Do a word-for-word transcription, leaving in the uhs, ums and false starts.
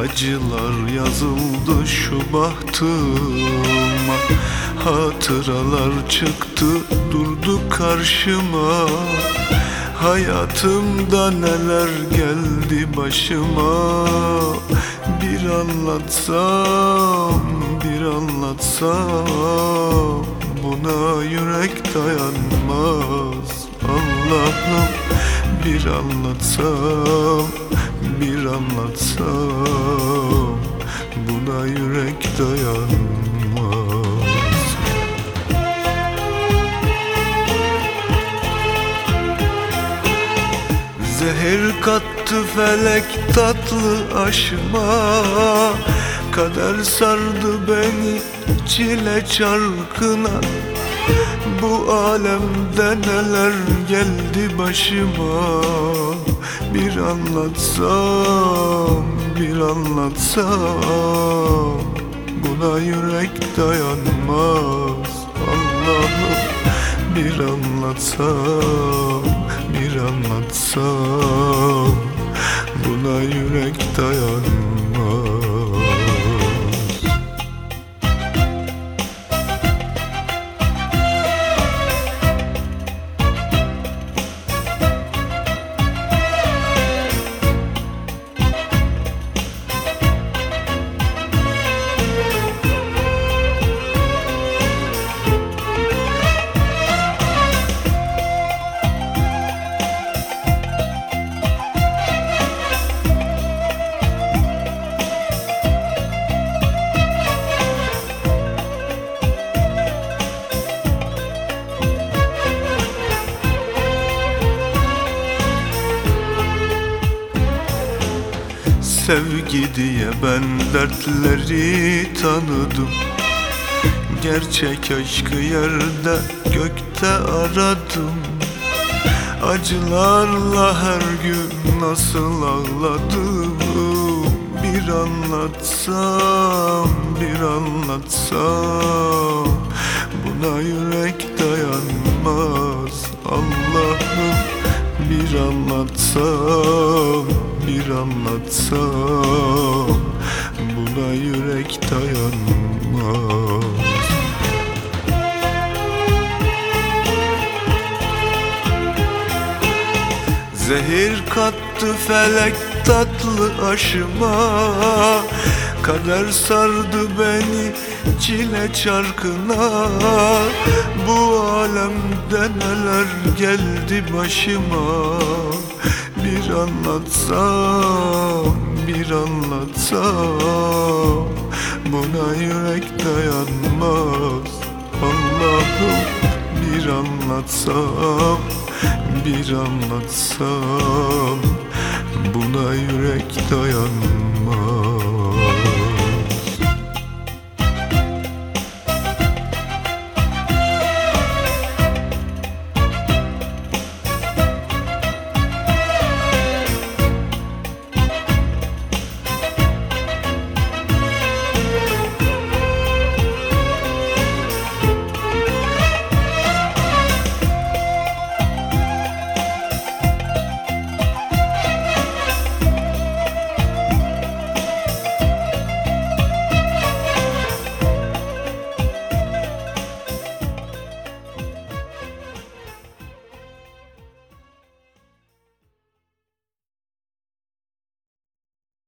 Acılar yazıldı şu bahtıma, hatıralar çıktı durdu karşıma. Hayatımda neler geldi başıma, bir anlatsam, bir anlatsam buna yürek dayanmaz. Allah'ım bir anlatsam, bir anlatsam buna yürek dayanmaz. Zehir kattı felek tatlı aşıma, kader sardı beni çile çarkına. Bu alemde neler geldi başıma, bir anlatsam, bir anlatsam buna yürek dayanmaz. Allah'ım bir anlatsam, bir anlatsam buna yürek dayanmaz. Sevgi diye ben dertleri tanıdım, gerçek aşkı yerde gökte aradım. Acılarla her gün nasıl ağladım, bir anlatsam, bir anlatsam buna yürek dayanmaz. Allah'ım bir anlatsam, bir anlatsam buna yürek dayanmaz. Zehir kattı felek tatlı aşıma, kader sardı beni çile çarkına. Bu alemde neler geldi başıma, bir anlatsam, bir anlatsam buna yürek dayanmaz. Allah'ım bir anlatsam, bir anlatsam buna yürek dayanmaz.